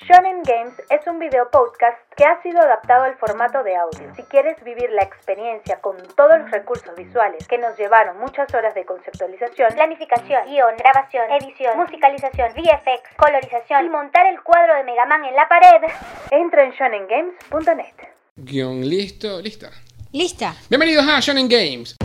Shonen Games es un video podcast que ha sido adaptado al formato de audio. Si quieres vivir la experiencia con todos los recursos visuales que nos llevaron muchas horas de conceptualización, planificación, guión, grabación, edición, musicalización, VFX, colorización y montar el cuadro de Mega Man en la pared, entra en shonengames.net. Guión listo, lista. Lista. Bienvenidos a Shonen Games.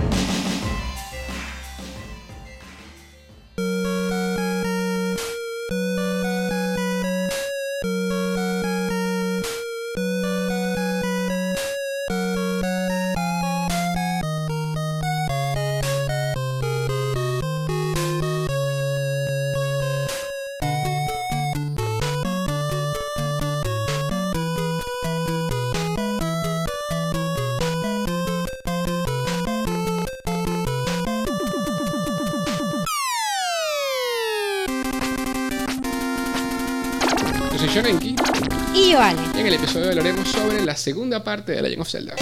Yo soy Shonenki Y yo, Ale. y en el episodio hablaremos sobre la segunda parte de Legend of Zelda.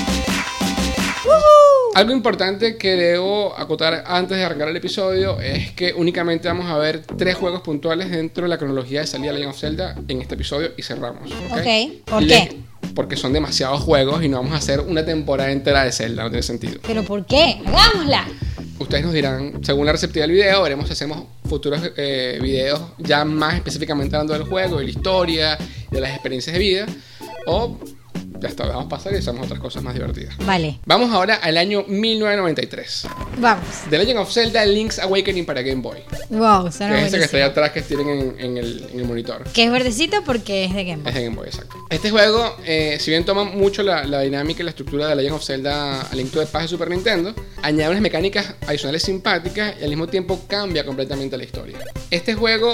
Algo importante que debo acotar antes de arrancar el episodio es que únicamente vamos a ver 3 juegos puntuales dentro de la cronología de salida de Legend of Zelda en este episodio y cerramos. Ok, ¿por qué? Porque son demasiados juegos y no vamos a hacer una temporada entera de Zelda, no tiene sentido. ¿Pero por qué? ¡Hagámosla! Ustedes nos dirán, según la receptividad del video, veremos si hacemos futuros videos ya más específicamente hablando del juego, de la historia, de las experiencias de vida, o ya está, vamos a pasar y hacemos otras cosas más divertidas. Vale, Vamos ahora al año 1993. vamos. The Legend of Zelda Link's Awakening para Game Boy. Wow, suena Que es ese que está ahí buenísimo. atrás que tienen en el monitor. Que es verdecito porque es de Game Boy. Es de Game Boy, exacto. Este juego, si bien toma mucho la dinámica y la estructura de Legend of Zelda A Link to the Past de Super Nintendo, añade unas mecánicas adicionales simpáticas y al mismo tiempo cambia completamente la historia. Este juego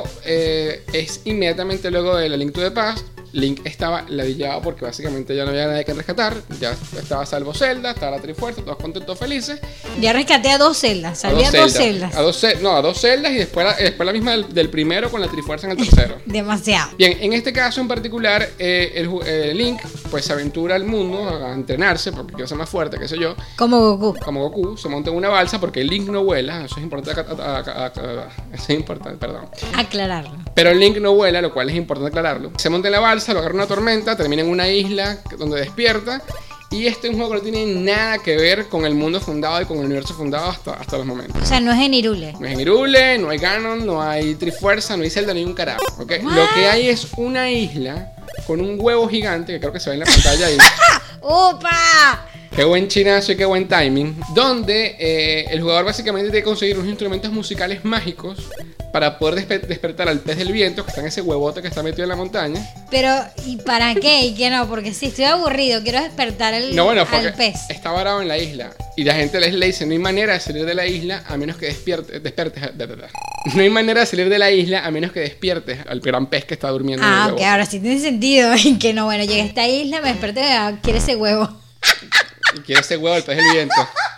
es inmediatamente luego de A Link to the Past. Link estaba ladillado porque básicamente ya no había nadie que rescatar. Ya estaba salvo Zelda, estaba la Trifuerza, todos contentos, felices. Ya rescaté a 2 celdas. Salvé a 2 celdas. A dos celdas y después la misma del primero con la Trifuerza en el tercero. Demasiado. Bien, en este caso en particular, el Link pues se aventura al mundo a entrenarse porque quiere ser más fuerte, qué sé yo. Como Goku. Como Goku, se monta en una balsa porque el Link no vuela. Eso es importante, eso es importante, perdón. Aclararlo. Pero el Link no vuela, lo cual es importante aclararlo. Se monta en la balsa, lo agarra una tormenta, termina en una isla donde despierta. Y este es un juego que no tiene nada que ver con el mundo fundado y con el universo fundado hasta los momentos. O sea, no es en Hyrule. No es en Hyrule, no hay Ganon, no hay Trifuerza, no hay Zelda, no hay un carajo, ¿ok? Lo que hay es una isla con un huevo gigante, que creo que se ve en la pantalla ahí. ¡Opa! Qué buen chinazo y qué buen timing. Donde el jugador básicamente tiene que conseguir unos instrumentos musicales mágicos para poder despertar al pez del viento que está en ese huevote que está metido en la montaña. Pero, ¿y para qué? ¿Y qué no? Porque si estoy aburrido, quiero despertar No, bueno, porque al pez. está varado en la isla. Y la gente le dice, no hay manera de salir de la isla a menos que despertes. No hay manera de salir de la isla a menos que despiertes al gran pez que está durmiendo en el Ah, huevo. ok, ahora sí tiene sentido. Y que no, bueno, llegué a esta isla, me desperté, quiero ese huevo. Y quiere ese huevo del pez del viento.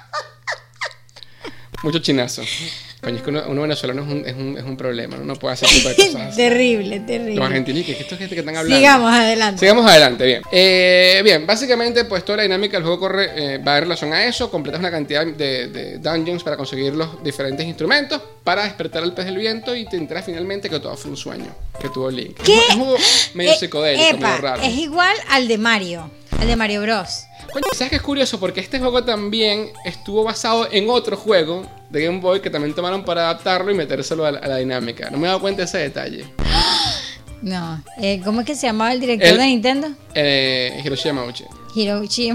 Mucho chinazo. Coño, es que uno venezolano es un problema, ¿no? No puede hacer tipo de cosas así. Terrible, terrible. Los argentinos, que esto es gente que están hablando. Sigamos adelante. Sigamos adelante, bien. Bien, básicamente, pues toda la dinámica del juego va en relación a eso. Completas una cantidad de dungeons para conseguir los diferentes instrumentos para despertar al pez del viento y te enteras finalmente que todo fue un sueño que tuvo Link. ¿Qué? Es un juego medio psicodélico, medio raro. Es igual al de Mario Bros. Coño, ¿sabes qué es curioso? Porque este juego también estuvo basado en otro juego de Game Boy que también tomaron para adaptarlo y metérselo a la dinámica. No me he dado cuenta de ese detalle. No, ¿cómo es que se llamaba el director de Nintendo? Hiroshi Yamauchi. Hiroshi.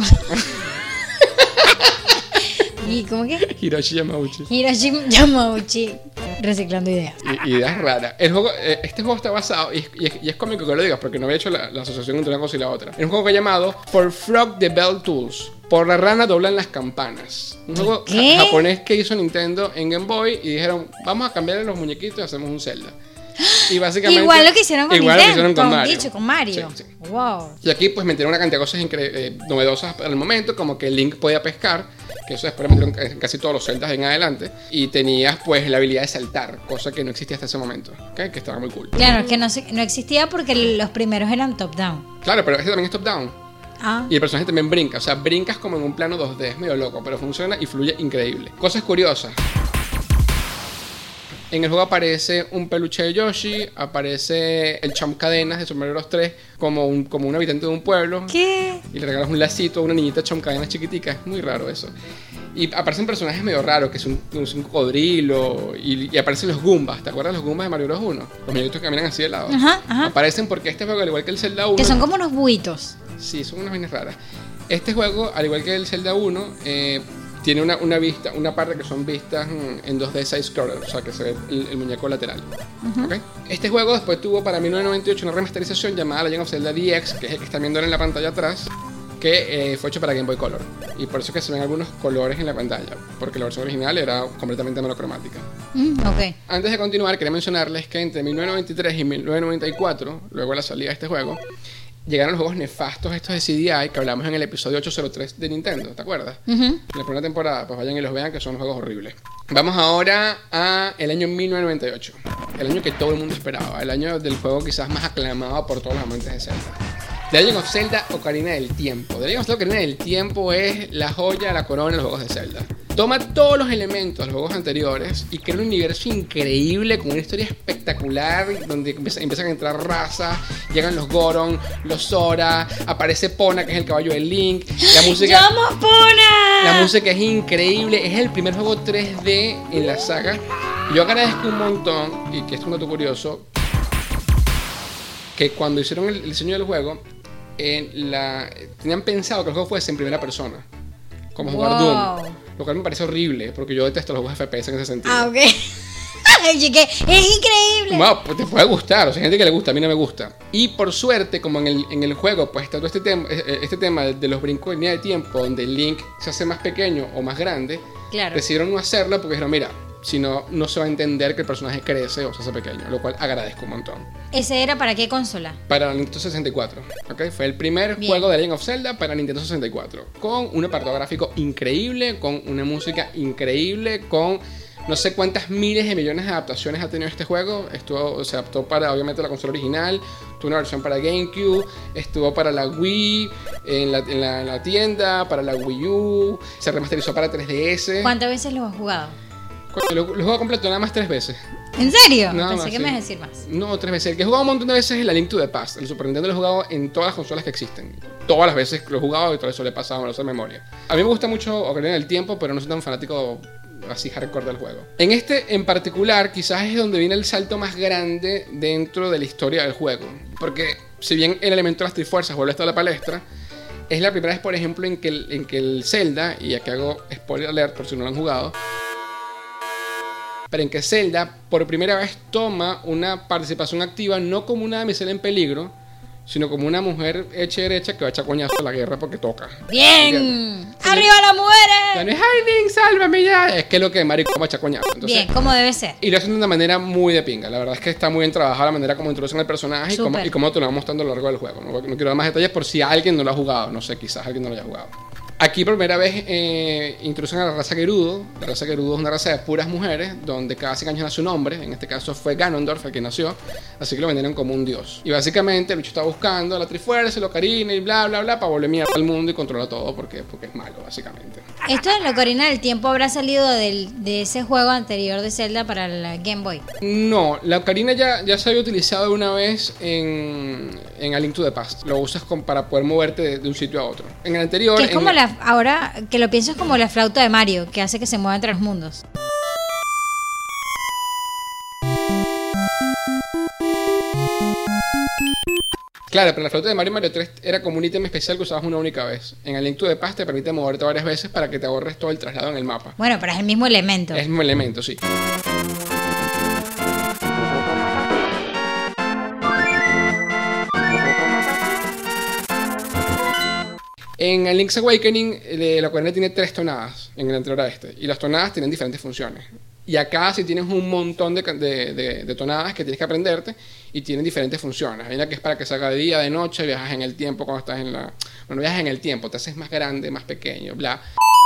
¿Y cómo que? Hiroshi Yamauchi. Hiroshi Yamauchi. Reciclando ideas. Ideas raras. Este juego está basado, y es cómico que lo digas porque no había hecho la asociación entre una cosa y la otra. Es un juego llamado For Frog the Bell Tools. Por la rana doblan las campanas. Un juego japonés que hizo Nintendo en Game Boy y dijeron, vamos a cambiarle los muñequitos y hacemos un Zelda. Y básicamente, igual lo que hicieron con igual Nintendo, lo que hicieron con Mario. Dicho, con Mario. Sí, sí. Wow. Y aquí pues metieron una cantidad de cosas novedosas para el momento, como que Link podía pescar, que eso después lo metieron en casi todos los Zeldas en adelante, y tenías pues la habilidad de saltar, cosa que no existía hasta ese momento, ¿okay? Que estaba muy cool. Claro, es que no existía porque los primeros eran top-down. Claro, pero este también es top-down. Ah. Y el personaje también brinca, o sea, brincas como en un plano 2D, es medio loco, pero funciona y fluye increíble. Cosas curiosas. En el juego aparece un peluche de Yoshi, aparece el Champ Cadenas de Super Mario Bros. 3 como un habitante de un pueblo. ¿Qué? Y le regalas un lacito a una niñita Champ Cadenas chiquitica. Es muy raro eso. Y aparecen personajes medio raros, que es un cocodrilo. Y aparecen los Goombas. ¿Te acuerdas de los Goombas de Mario Bros. 1? Los muñequitos que caminan así de lado. Ajá. Aparecen porque este juego, al igual que el Zelda 1... Que son como unos buitos. Sí, son unas vainas raras. Este juego, al igual que el Zelda 1, tiene una parte que son vistas en 2D side-scroller, o sea que se ve el muñeco lateral. ¿Okay? Este juego después tuvo para 1998 una remasterización llamada Legend of Zelda DX, que es el que están viendo en la pantalla atrás, que fue hecho para Game Boy Color. Y por eso es que se ven algunos colores en la pantalla, porque la versión original era completamente monocromática. Ok. Antes de continuar, quería mencionarles que entre 1993 y 1994, luego de la salida de este juego, llegaron los juegos nefastos estos de CDI que hablamos en el episodio 803 de Nintendo, ¿te acuerdas? En la primera temporada, pues vayan y los vean, que son juegos horribles. Vamos ahora a el año 1998, el año que todo el mundo esperaba, el año del juego quizás más aclamado por todos los amantes de Zelda. The Legend of Zelda: Ocarina del Tiempo. The Legend of Zelda: Ocarina del Tiempo es la joya, la corona de los juegos de Zelda. Toma todos los elementos de los juegos anteriores y crea un universo increíble con una historia espectacular donde empiezan a entrar razas, llegan los Goron, los Zora, aparece Pona, que es el caballo de Link. La música, ¡Llamo Pona! La música es increíble, es el primer juego 3D en la saga. Yo agradezco un montón, y que esto es un dato curioso, que cuando hicieron el diseño del juego, tenían pensado que el juego fuese en primera persona, como jugar Doom, lo cual me parece horrible porque yo detesto los juegos FPS en ese sentido. Ah, ok. Que es increíble. Bueno, pues te puede gustar, o sea, hay gente que le gusta, a mí no me gusta. Y por suerte, como en el juego pues está todo este tema de los brincos de línea de tiempo, donde Link se hace más pequeño o más grande, claro, decidieron no hacerlo porque dijeron, mira, si no, no se va a entender que el personaje crece o se hace pequeño, lo cual agradezco un montón. ¿Ese era para qué consola? Para la Nintendo 64, ¿ok? Fue el primer juego de Legend of Zelda para Nintendo 64, con un apartado gráfico increíble, con una música increíble, con no sé cuántas miles de millones de adaptaciones ha tenido este juego. Se adaptó para, obviamente, la consola original, tuvo una versión para GameCube, estuvo para la Wii, en la tienda, para la Wii U, se remasterizó para 3DS. ¿Cuántas veces lo has jugado? Lo juego completo nada más 3 veces. ¿En serio? Nada Pensé más, que sí. me ibas a decir más. No, 3 veces. El que he jugado un montón de veces es la Link to the Past. El Super Nintendo lo he jugado en todas las consolas que existen. Todas las veces que lo he jugado y todo eso le he pasado, me lo sé de memoria. A mí me gusta mucho Ocarina del Tiempo, pero no soy tan fanático así hardcore del juego. En este en particular, quizás es donde viene el salto más grande dentro de la historia del juego. Porque si bien el elemento de las Trifuerzas vuelve a estar a la palestra, es la primera vez, por ejemplo, en que el Zelda, y aquí hago spoiler alert por si no lo han jugado, pero en que Zelda por primera vez toma una participación activa no como una damisela en peligro, sino como una mujer hecha y derecha que va a echar coñazo a la guerra porque toca. ¡Bien! ¡Arriba las mujeres! Ya no es ¡ay, Link, sálvame ya! Es que es lo que Marico va a echar coñazo. Entonces, bien, como debe ser. y lo hacen de una manera muy de pinga. La verdad es que está muy bien trabajada la manera como introducen al personaje y cómo te lo van mostrando a lo largo del juego. No quiero dar más detalles por si alguien no lo ha jugado. No sé, quizás alguien no lo haya jugado. Aquí por primera vez introducen a la raza Gerudo. La raza Gerudo es una raza de puras mujeres, donde cada 100 años nace un hombre. En este caso fue Ganondorf el que nació, así que lo vendieron como un dios. Y básicamente el bicho está buscando a la Trifuerza, el Ocarina y bla bla bla para volver mierda al mundo y controlar todo porque es malo, básicamente. ¿Esto de la Ocarina del Tiempo habrá salido de ese juego anterior de Zelda para la Game Boy? No, la Ocarina ya se había utilizado una vez en A Link to the Past. Lo usas para poder moverte de un sitio a otro. En el anterior... Que es como ahora que lo pienso, es como la flauta de Mario, que hace que se mueva entre los mundos. Claro, pero la flauta de Mario 3 era como un ítem especial que usabas una única vez. En el Link to the Past te permite moverte varias veces para que te ahorres todo el traslado en el mapa. Bueno, pero es el mismo elemento. Es el mismo elemento, sí. En el Link's Awakening, la Ocarina tiene 3 tonadas en el anterior a este. Y las tonadas tienen diferentes funciones. Y acá sí tienes un montón de tonadas que tienes que aprenderte y tienen diferentes funciones. Hay una que es para que salga de día, de noche, viajas en el tiempo cuando estás en la... Bueno, viajas en el tiempo, te haces más grande, más pequeño, bla.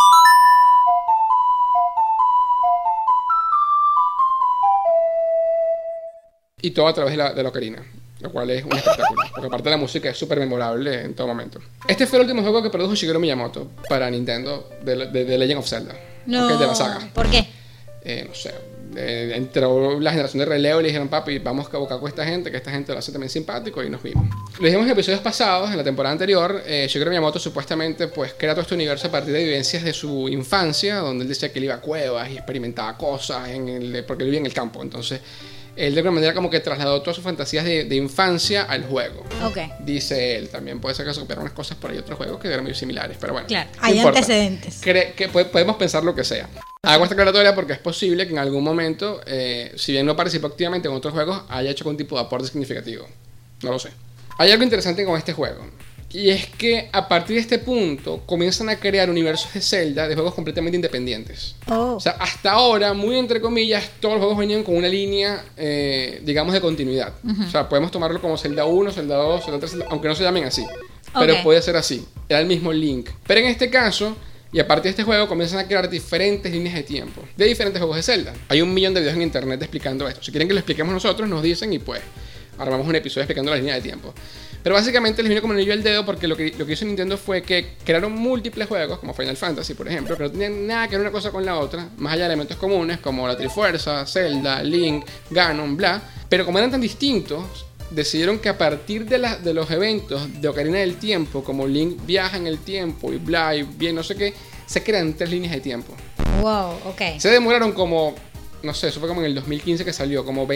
Y todo a través de la Ocarina, lo cual es un espectáculo, porque aparte la música es súper memorable en todo momento. Este fue el último juego que produjo Shigeru Miyamoto para Nintendo de Legend of Zelda. No, de la saga. ¿Por qué? No sé, entró la generación de relevo y le dijeron, papi, vamos a abocar con esta gente, que esta gente lo hace también simpático, y nos vimos. Lo dijimos en episodios pasados, en la temporada anterior, Shigeru Miyamoto supuestamente pues crea todo este universo a partir de vivencias de su infancia, donde él decía que él iba a cuevas y experimentaba cosas porque él vivía en el campo. Entonces él de alguna manera como que trasladó todas sus fantasías de infancia al juego. Okay. Dice él. También puede ser que se copiaron unas cosas por ahí, otros juegos que eran muy similares, pero bueno. Claro, no hay importa. antecedentes. Que podemos pensar lo que sea. Hago esta aclaratoria porque es posible que en algún momento, si bien no participó activamente en otros juegos, haya hecho algún tipo de aporte significativo. No lo sé. Hay algo interesante con este juego. Y es que a partir de este punto comienzan a crear universos de Zelda de juegos completamente independientes. Oh. O sea, hasta ahora, muy entre comillas, todos los juegos venían con una línea, digamos, de continuidad. O sea, podemos tomarlo como Zelda 1, Zelda 2, Zelda 3, aunque no se llamen así. Pero puede ser así. Era el mismo Link. Pero en este caso, y a partir de este juego, comienzan a crear diferentes líneas de tiempo de diferentes juegos de Zelda. Hay 1 millón de videos en internet explicando esto. Si quieren que lo expliquemos nosotros, nos dicen y pues armamos un episodio explicando la línea de tiempo. Pero básicamente les vino como anillo al dedo porque lo que hizo Nintendo fue que crearon múltiples juegos, como Final Fantasy, por ejemplo, que no tenían nada que ver una cosa con la otra, más allá de elementos comunes como la Trifuerza, Zelda, Link, Ganon, bla. Pero como eran tan distintos, decidieron que a partir de los eventos de Ocarina del Tiempo, como Link viaja en el tiempo y bla, y bien no sé qué, se crean 3 líneas de tiempo. Wow, ok. Se demoraron como, no sé, eso fue como en el 2015 que salió, como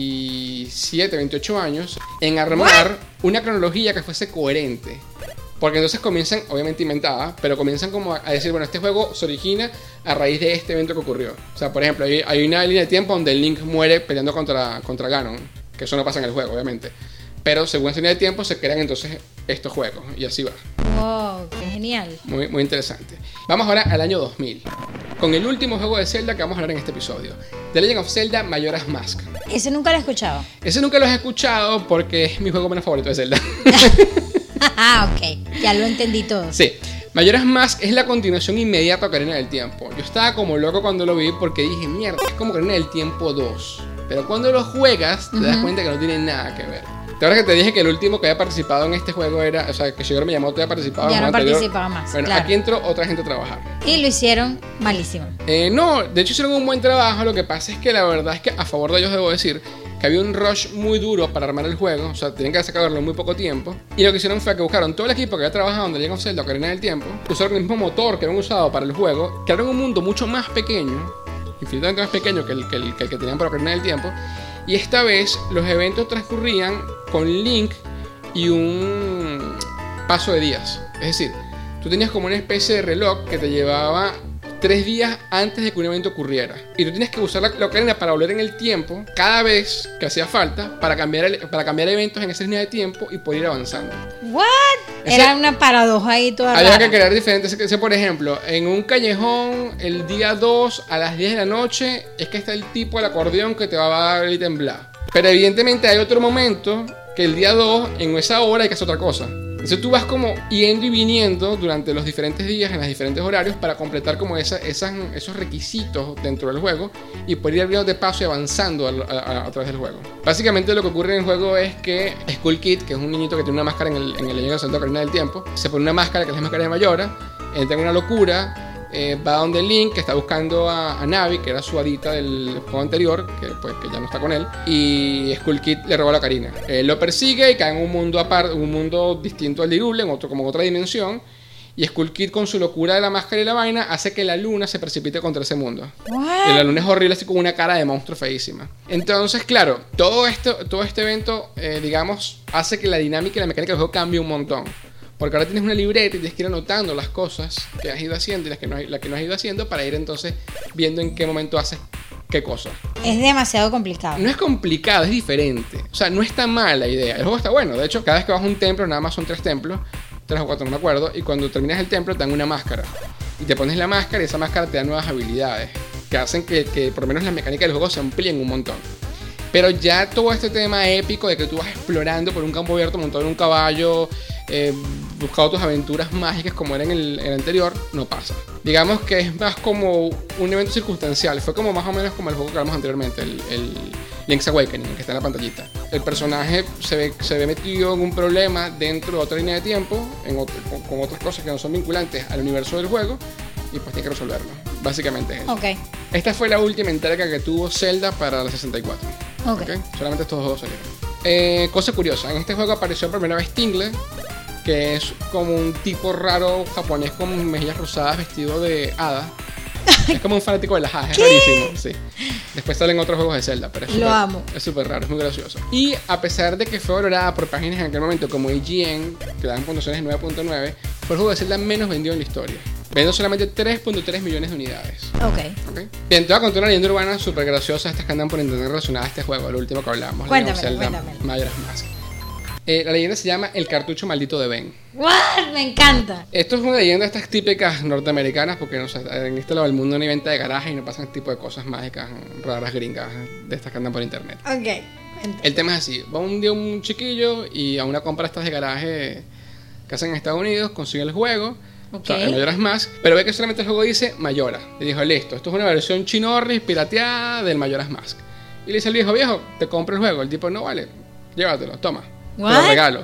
27, 28 años en armar una cronología que fuese coherente. Porque entonces comienzan, obviamente inventada, pero comienzan como a decir, bueno, este juego se origina a raíz de este evento que ocurrió. O sea, por ejemplo, hay una línea de tiempo donde Link muere peleando contra Ganon, que eso no pasa en el juego, obviamente. Pero según esa línea de tiempo se crean entonces estos juegos, y así va. Wow, qué genial. Muy, muy interesante. Vamos ahora al año 2000, con el último juego de Zelda que vamos a hablar en este episodio, The Legend of Zelda Majora's Mask. Ese nunca lo he escuchado. Ese nunca lo he escuchado porque es mi juego menos favorito de Zelda. Ah, ok, ya lo entendí todo. Sí, Majora's Mask es la continuación inmediata a Ocarina del Tiempo. Yo estaba como loco cuando lo vi porque dije, mierda, es como Ocarina del Tiempo 2. Pero cuando lo juegas te das cuenta que no tiene nada que ver. ¿Te acuerdas que te dije que el último que había participado en este juego era, o sea, que Shigeru Miyamoto había participado en Ya el no anterior? participaba más. Bueno, claro. aquí entró otra gente a trabajar. Y lo hicieron malísimo. No, de hecho hicieron un buen trabajo. Lo que pasa es que la verdad es que a favor de ellos debo decir que había un rush muy duro para armar el juego. O sea, tenían que sacarlo en muy poco tiempo. Y lo que hicieron fue que buscaron todo el equipo que había trabajado en The Legend of Zelda Ocarina del Tiempo, usaron el mismo motor que habían usado para el juego, crearon un mundo mucho más pequeño, infinitamente más pequeño que el que tenían para Ocarina del Tiempo. Y esta vez los eventos transcurrían con Link y un paso de días. Es decir, tú tenías como una especie de reloj que te llevaba 3 días antes de que un evento ocurriera. Y tú tienes que usar la ocarina para volver en el tiempo cada vez que hacía falta para cambiar eventos en esa línea de tiempo y poder ir avanzando. ¿What? Era una paradoja ahí toda Había rara. que crear diferentes. Por ejemplo, en un callejón, el día 2 a las 10 de la noche, es que está el tipo del acordeón que te va a dar el ítem bla. Pero evidentemente hay otro momento que el día 2, en esa hora, hay que hacer otra cosa. Entonces tú vas como yendo y viniendo durante los diferentes días, en los diferentes horarios, para completar como esos requisitos dentro del juego y poder ir abriendo de paso y avanzando a través del juego. Básicamente lo que ocurre en el juego es que Skull Kid, que es un niñito que tiene una máscara en el Legend of Zelda Ocarina del Tiempo, se pone una máscara que es la máscara de Majora, entra en una locura, va donde Link, que está buscando a Navi, que era su hadita del juego anterior, que ya no está con él, y Skull Kid le roba la ocarina. Él lo persigue y cae en un mundo aparte, un mundo distinto al de Hyrule, como en otra dimensión, y Skull Kid con su locura de la máscara y la vaina hace que la luna se precipite contra ese mundo. What? Y la luna es horrible, así con una cara de monstruo feísima. Entonces, claro, todo este evento, digamos, hace que la dinámica y la mecánica del juego cambie un montón. Porque ahora tienes una libreta y tienes que ir anotando las cosas que has ido haciendo y las que no has ido haciendo para ir entonces viendo en qué momento haces qué cosa. Es demasiado complicado. No es complicado, es diferente. O sea, no está mal la idea. El juego está bueno. De hecho, cada vez que vas a un templo, nada más son 3 templos, 3 o 4, no me acuerdo. Y cuando terminas el templo te dan una máscara. Y te pones la máscara y esa máscara te da nuevas habilidades que hacen que por lo menos las mecánicas del juego se amplíen un montón. Pero ya todo este tema épico de que tú vas explorando por un campo abierto montado en un caballo, buscando tus aventuras mágicas como era en el anterior, no pasa. Digamos que es más como un evento circunstancial. Fue como más o menos como el juego que hablamos anteriormente, el Link's Awakening, que está en la pantallita. El personaje se ve metido en un problema dentro de otra línea de tiempo, con otras cosas que no son vinculantes al universo del juego, y pues tiene que resolverlo. Básicamente es eso. Ok. Esta fue la última entrega que tuvo Zelda para la 64. Ok. ¿Ok? Solamente estos dos salieron. Cosa curiosa, en este juego apareció por primera vez Tingle, que es como un tipo raro japonés con mejillas rosadas vestido de hada. Es como un fanático de las hadas, es rarísimo, sí. Después salen otros juegos de Zelda, pero Lo amo. es súper raro, es muy gracioso. Y a pesar de que fue valorada por páginas en aquel momento como IGN, que dan puntuaciones 9.9, fue el juego de Zelda menos vendido en la historia. Vendió solamente 3.3 millones de unidades. Ok. ¿Okay? Bien, te voy a contar una leyenda urbana súper graciosa, estas que andan por internet relacionadas a este juego, lo último que hablamos. Cuéntamelo. Majora's Mask. La leyenda se llama El cartucho maldito de Ben. ¡What! Me encanta. Esto es una leyenda de estas típicas norteamericanas, porque no sé, en este lado del mundo no hay venta de garaje y no pasan este tipo de cosas mágicas raras gringas de estas que andan por internet. Ok. El tema es así, va un día un chiquillo y a una compra estas de garaje que hacen en Estados Unidos, consigue el juego, Ok. o sea, el Majora's Mask, pero ve que solamente el juego dice Majora. Y dijo, listo, esto es una versión chinorris pirateada del Majora's Mask. Y le dice al viejo, te compro el juego. El tipo, no vale, llévatelo, toma, te lo What? regalo.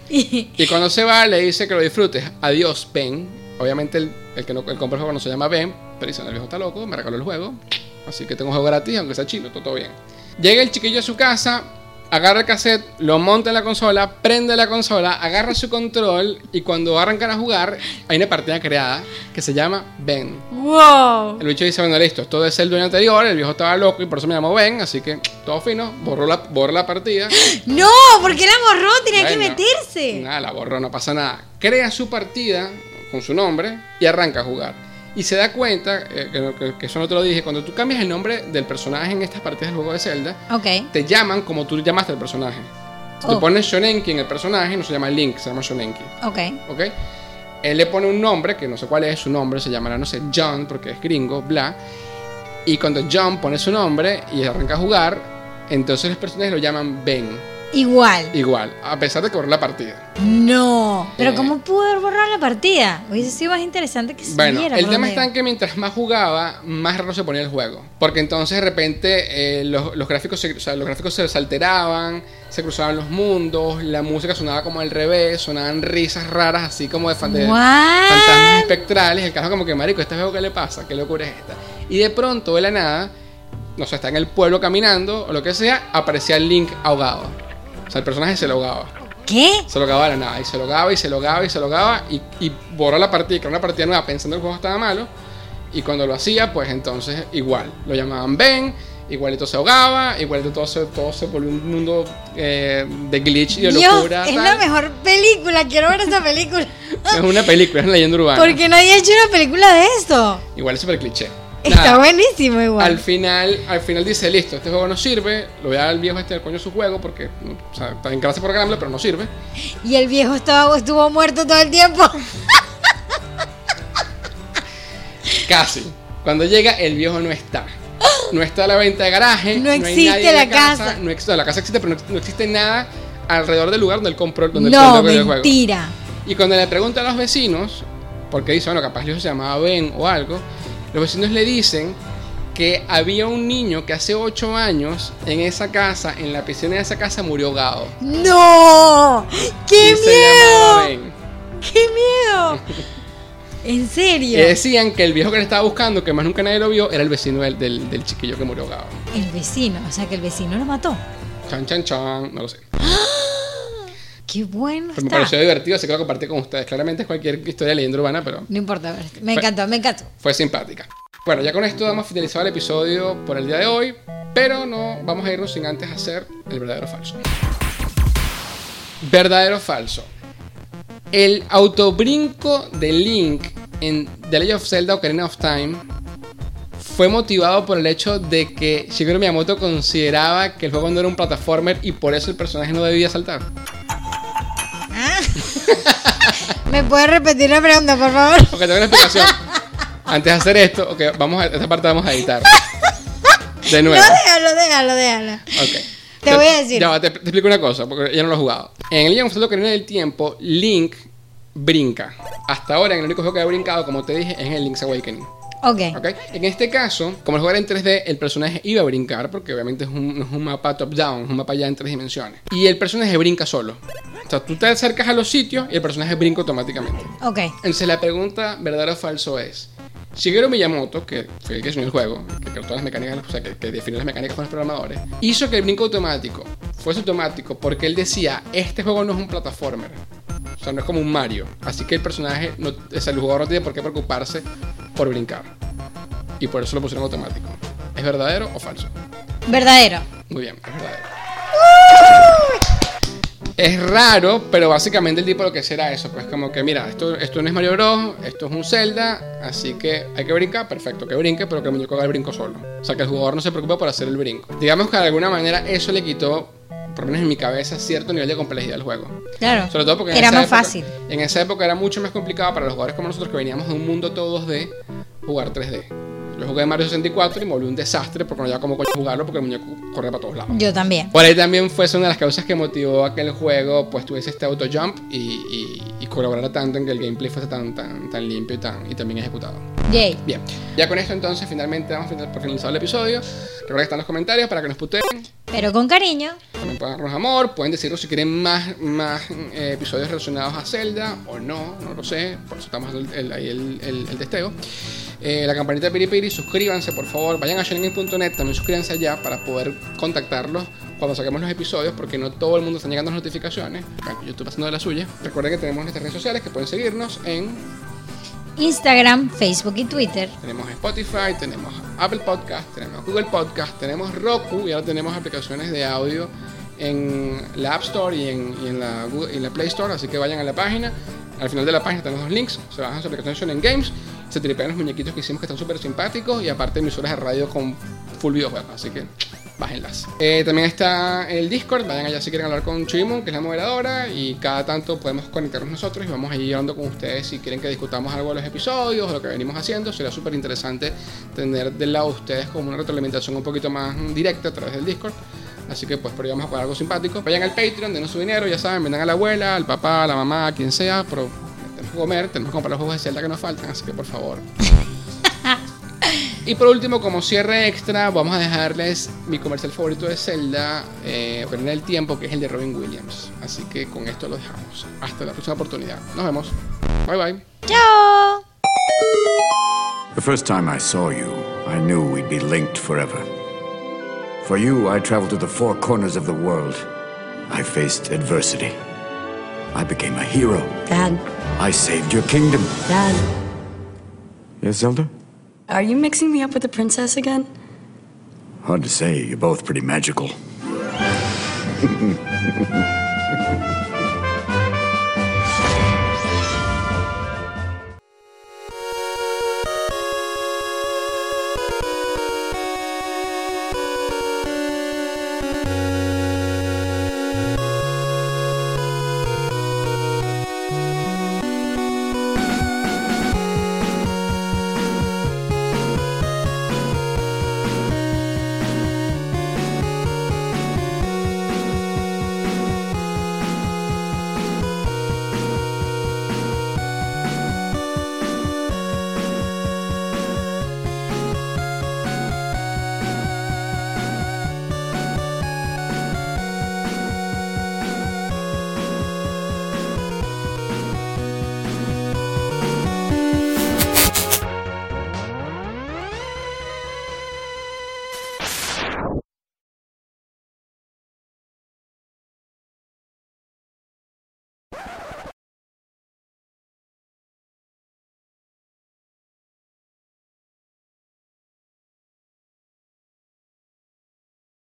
Y cuando se va le dice que lo disfrutes. Adiós, Ben. Obviamente el que compra el juego no se llama Ben, pero dice, no, el viejo está loco, me regaló el juego, así que tengo un juego gratis, aunque sea chino, todo bien. Llega el chiquillo a su casa, agarra el cassette, lo monta en la consola, prende la consola, agarra su control y cuando arrancan a jugar hay una partida creada que se llama Ben. ¡Wow! El bicho dice, bueno, listo, esto es el dueño anterior, el viejo estaba loco y por eso me llamó Ben, así que todo fino, borró la partida. ¡No! ¿Por qué la borró? Tenía que Bueno, meterse. Nada, la borró, no pasa nada. Crea su partida con su nombre y arranca a jugar. Y se da cuenta, que eso no te lo dije, cuando tú cambias el nombre del personaje en estas partidas del juego de Zelda, Ok. te llaman como tú llamaste al personaje. Si tú pones Shonenki en el personaje, no se llama Link, se llama Shonenki. Ok. ¿Ok? Él le pone un nombre, que no sé cuál es su nombre, se llamará, no sé, John, porque es gringo, bla. Y cuando John pone su nombre y arranca a jugar, entonces los personajes lo llaman Ben. Igual. Igual, a pesar de que borró la partida. No. Pero ¿cómo pudo haber borrado la partida? Hubiese sido más interesante que se Bueno, viera el por tema dónde está en que mientras más jugaba, más raro se ponía el juego. Porque entonces de repente los gráficos se alteraban, se cruzaban los mundos, la música sonaba como al revés, sonaban risas raras así como de fantasmas espectrales. El caso como que, marico, ¿este juego qué le pasa? ¿Qué locura es esta? Y de pronto, de la nada, no sé, está en el pueblo caminando o lo que sea, aparecía Link ahogado. O sea, el personaje se lo ahogaba. ¿Qué? Se lo ahogaba de la nada. Y se lo ahogaba y se lo ahogaba y se lo ahogaba. Y borró la partida, que era una partida nueva pensando que el juego estaba malo. Y cuando lo hacía, pues entonces igual. Lo llamaban Ben, igualito se ahogaba, igualito todo se volvió un mundo de glitch y de Dios, locura. es tal. la mejor película. Quiero ver esa película. Es una película, es una leyenda urbana. ¿Por qué nadie ha hecho una película de eso? Igual es súper cliché. Está Nada, buenísimo igual. Al final dice, listo, este juego no sirve. Lo voy a dar al viejo del coño su juego porque, o sea, está en clase por ganarlo, pero no sirve. Y el viejo estuvo muerto todo el tiempo. Casi. Cuando llega, el viejo no está. No está a la venta de garaje. No hay existe nadie en la casa. No existe, la casa existe, pero no existe nada alrededor del lugar donde él compró donde No, él el juego. mentira. Y cuando le pregunta a los vecinos, porque dice, bueno, capaz el hijo se llamaba Ben o algo, los vecinos le dicen que había un niño que hace 8 años en esa casa, en la piscina de esa casa, murió ahogado. ¡No! ¡Qué Y se llamaba miedo! Ben. ¡Qué miedo! ¿En serio? Y decían que el viejo que le estaba buscando, que más nunca nadie lo vio, era el vecino del chiquillo que murió ahogado. El vecino, o sea que el vecino lo mató. Chan, chan, chan, no lo sé. ¡Qué bueno Pero me está! pareció divertido, así que lo compartí con ustedes. Claramente es cualquier historia de leyenda urbana, pero No importa, a ver, me encantó. fue simpática. Bueno, ya con esto damos finalizado el episodio por el día de hoy, pero no vamos a irnos sin antes hacer el verdadero o falso. Verdadero o falso. El autobrinco de Link en The Legend of Zelda Ocarina of Time fue motivado por el hecho de que Shigeru Miyamoto consideraba que el juego no era un plataformer y por eso el personaje no debía saltar. ¿Me puedes repetir la pregunta, por favor? Porque tengo una explicación. Antes de hacer esto, esta parte vamos a editar. De nuevo. No, déjalo. Ok. Te voy a decir. Ya, te explico una cosa, porque ya no lo he jugado. En el Legend of Zelda Ocarina del Tiempo, Link brinca. Hasta ahora, en el único juego que ha brincado, como te dije, es en el Link's Awakening. Ok. En este caso, como el juego era en 3D, el personaje iba a brincar, porque obviamente no es un mapa top-down, es un mapa ya en 3 dimensiones. Y el personaje brinca solo. O sea, tú te acercas a los sitios y el personaje brinca automáticamente. Ok. Entonces la pregunta verdadero o falso es: Shigeru Miyamoto, que fue el que diseñó el juego, que creó todas las mecánicas, o sea, que definió las mecánicas con los programadores, hizo que el brinco automático fuese automático porque él decía, este juego no es un plataformer, o sea, no es como un Mario, así que el personaje, o sea, el jugador no tiene por qué preocuparse por brincar, y por eso lo pusieron automático. ¿Es verdadero o falso? Verdadero. Muy bien, es verdadero. Es raro, pero básicamente el tipo lo que será eso, pues como que mira, esto no es Mario Bros, esto es un Zelda, así que hay que brincar, perfecto, que brinque, pero que el muñeco haga el brinco solo. O sea, que el jugador no se preocupe por hacer el brinco. Digamos que de alguna manera eso le quitó, por lo menos en mi cabeza, cierto nivel de complejidad al juego. Claro. Sobre todo porque era más fácil. En esa época era mucho más complicado para los jugadores como nosotros que veníamos de un mundo todo 2D, jugar 3D. Yo jugué Mario 64 y me volví un desastre porque no había cómo jugarlo porque el muñeco corría para todos lados. Yo también. Por ahí también fue una de las causas que motivó a que el juego pues tuviese este auto jump y colaborara tanto en que el gameplay fuese tan limpio y tan bien ejecutado. Yay. Bien, ya con esto entonces finalmente damos por finalizado el episodio. Recuerden que están los comentarios para que nos puteen. Pero con cariño. También pueden darnos amor, pueden decirnos si quieren más episodios relacionados a Zelda o no lo sé, por eso estamos dando ahí el testeo. La campanita de piripiri, suscríbanse por favor, vayan a shonen.net, también suscríbanse allá para poder contactarlos cuando saquemos los episodios, porque no todo el mundo está llegando las notificaciones. Bueno, YouTube haciendo de la suya. Recuerden que tenemos nuestras redes sociales que pueden seguirnos en Instagram, Facebook y Twitter. Tenemos Spotify, tenemos Apple Podcast, tenemos Google Podcast, tenemos Roku y ahora tenemos aplicaciones de audio en la App Store y en la Play Store, así que vayan a la página. Al final de la página tenemos los links, se bajan su aplicación Shonen Games, se tripean los muñequitos que hicimos que están súper simpáticos y aparte emisoras de radio con full videojuegos, así que bájenlas. También está el Discord, vayan allá si quieren hablar con Chimun, que es la moderadora, y cada tanto podemos conectarnos nosotros y vamos a ir hablando con ustedes si quieren que discutamos algo de los episodios o lo que venimos haciendo. Sería súper interesante tener del lado de ustedes como una retroalimentación un poquito más directa a través del Discord. Así que pues por ahí vamos a jugar algo simpático. Vayan al Patreon, denos su dinero, ya saben, vendan a la abuela, al papá, a la mamá, a quien sea, pero tenemos que comer, tenemos que comprar los juegos de Zelda que nos faltan, así que por favor. Y por último, como cierre extra, vamos a dejarles mi comercial favorito de Zelda, pero en el tiempo, que es el de Robin Williams. Así que con esto lo dejamos. Hasta la próxima oportunidad. Nos vemos. Bye bye. Chao. The first time I saw you, I knew we'd be linked forever. For you, I traveled to the four corners of the world. I faced adversity. I became a hero. Dad. I saved your kingdom. Dad. Yes, Zelda? Are you mixing me up with the princess again? Hard to say. You're both pretty magical.